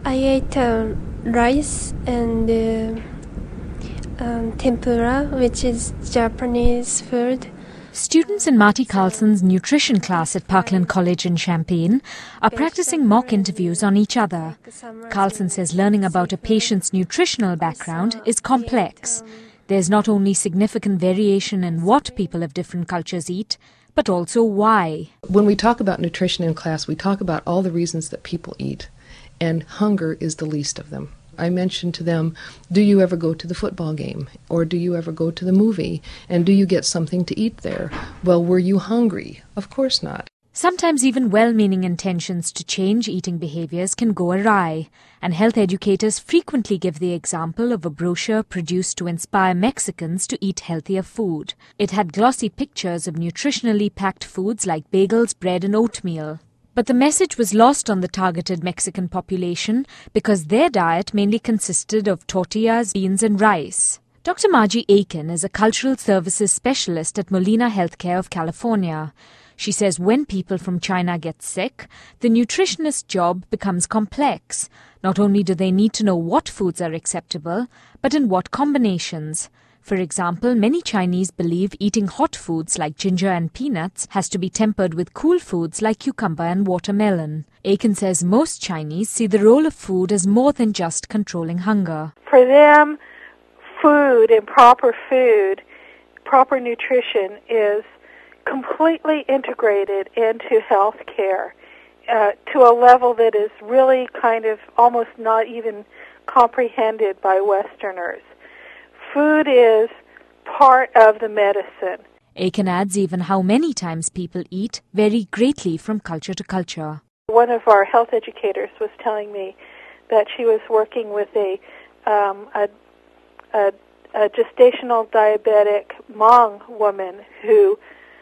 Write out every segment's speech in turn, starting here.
I ate rice and tempura, which is Japanese food. Students in Marty Carlson's nutrition class at Parkland College in Champaign are practicing mock interviews on each other. Carlson says learning about a patient's nutritional background is complex. There's not only significant variation in what people of different cultures eat, but also why. When we talk about nutrition in class, we talk about all the reasons that people eat, and hunger is the least of them. I mentioned to them, do you ever go to the football game? Or do you ever go to the movie? And do you get something to eat there? Well, were you hungry? Of course not. Sometimes even well-meaning intentions to change eating behaviors can go awry, and health educators frequently give the example of a brochure produced to inspire Mexicans to eat healthier food. It had glossy pictures of nutritionally packed foods like bagels, bread and oatmeal. But the message was lost on the targeted Mexican population because their diet mainly consisted of tortillas, beans and rice. Dr. Margie Aiken is a cultural services specialist at Molina Healthcare of California. She says when people from China get sick, the nutritionist's job becomes complex. Not only do they need to know what foods are acceptable, but in what combinations. For example, many Chinese believe eating hot foods like ginger and peanuts has to be tempered with cool foods like cucumber and watermelon. Aiken says most Chinese see the role of food as more than just controlling hunger. For them, food, proper nutrition is completely integrated into health care to a level that is really kind of almost not even comprehended by Westerners. Food is part of the medicine. Aiken adds even how many times people eat vary greatly from culture to culture. One of our health educators was telling me that she was working with a gestational diabetic Hmong woman who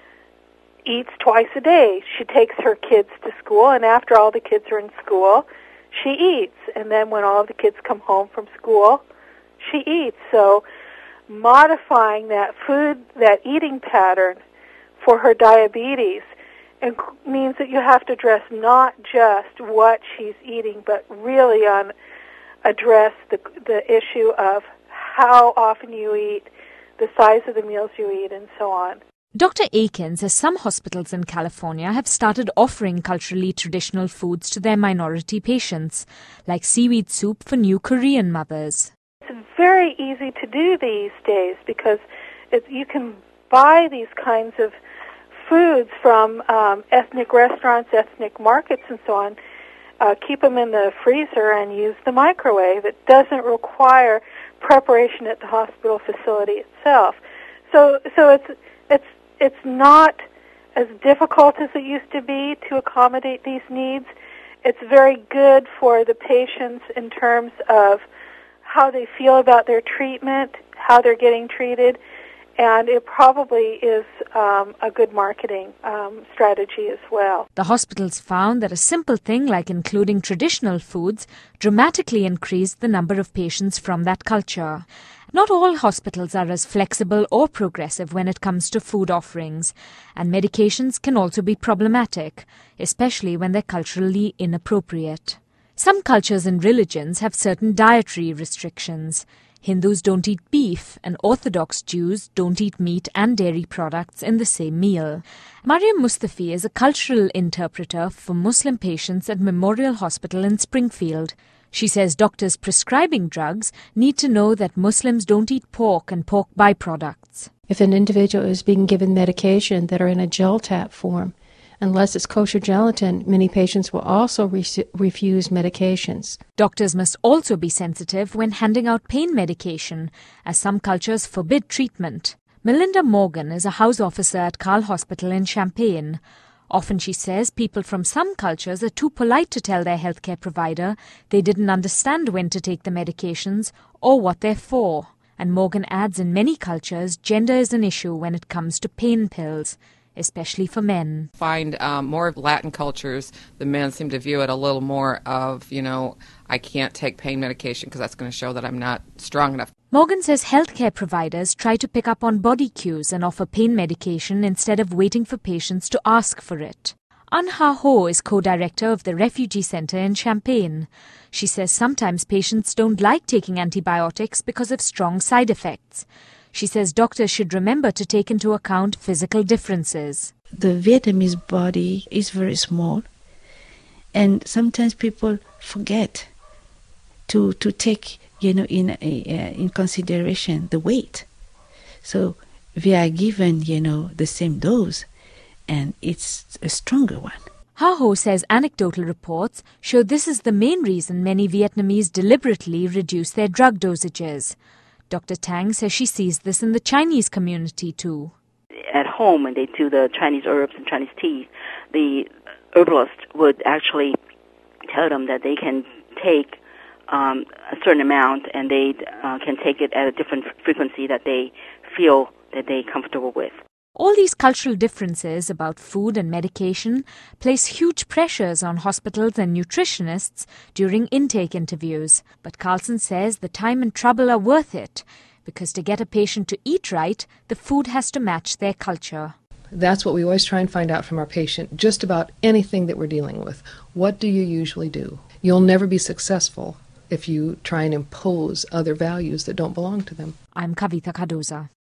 eats twice a day. She takes her kids to school, and after all the kids are in school, she eats. And then when all of the kids come home from school, she eats. So modifying that eating pattern for her diabetes means that you have to address not just what she's eating, but really address the issue of how often you eat, the size of the meals you eat, and so on. Dr. Aiken says some hospitals in California have started offering culturally traditional foods to their minority patients, like seaweed soup for new Korean mothers. It's very easy to do these days because you can buy these kinds of foods from ethnic restaurants, ethnic markets, and so on. Keep them in the freezer and use the microwave. It doesn't require preparation at the hospital facility itself. So it's not as difficult as it used to be to accommodate these needs. It's very good for the patients in terms of how they feel about their treatment, how they're getting treated, and it probably is a good marketing strategy as well. The hospitals found that a simple thing like including traditional foods dramatically increased the number of patients from that culture. Not all hospitals are as flexible or progressive when it comes to food offerings, and medications can also be problematic, especially when they're culturally inappropriate. Some cultures and religions have certain dietary restrictions. Hindus don't eat beef, and Orthodox Jews don't eat meat and dairy products in the same meal. Mariam Mustafi is a cultural interpreter for Muslim patients at Memorial Hospital in Springfield. She says doctors prescribing drugs need to know that Muslims don't eat pork and pork byproducts. If an individual is being given medication that are in a gel tap form, unless it's kosher gelatin, many patients will also refuse medications. Doctors must also be sensitive when handing out pain medication, as some cultures forbid treatment. Melinda Morgan is a house officer at Carle Hospital in Champaign. Often, she says, people from some cultures are too polite to tell their healthcare provider they didn't understand when to take the medications or what they're for. And Morgan adds in many cultures, gender is an issue when it comes to pain pills, especially for men. Find more Latin cultures, the men seem to view it a little more of, I can't take pain medication because that's going to show that I'm not strong enough. Morgan says healthcare providers try to pick up on body cues and offer pain medication instead of waiting for patients to ask for it. An Ha Ho is co-director of the Refugee Centre in Champaign. She says sometimes patients don't like taking antibiotics because of strong side effects. She says doctors should remember to take into account physical differences. The Vietnamese body is very small, and sometimes people forget to take in consideration the weight. So we are given the same dose, and it's a stronger one. Ha Ho says anecdotal reports show this is the main reason many Vietnamese deliberately reduce their drug dosages. Dr. Tang says she sees this in the Chinese community too. At home, when they do the Chinese herbs and Chinese teas, the herbalist would actually tell them that they can take a certain amount, and they can take it at a different frequency that they feel that they're comfortable with. All these cultural differences about food and medication place huge pressures on hospitals and nutritionists during intake interviews. But Carlson says the time and trouble are worth it, because to get a patient to eat right, the food has to match their culture. That's what we always try and find out from our patient, just about anything that we're dealing with. What do you usually do? You'll never be successful if you try and impose other values that don't belong to them. I'm Kavita Cardoza.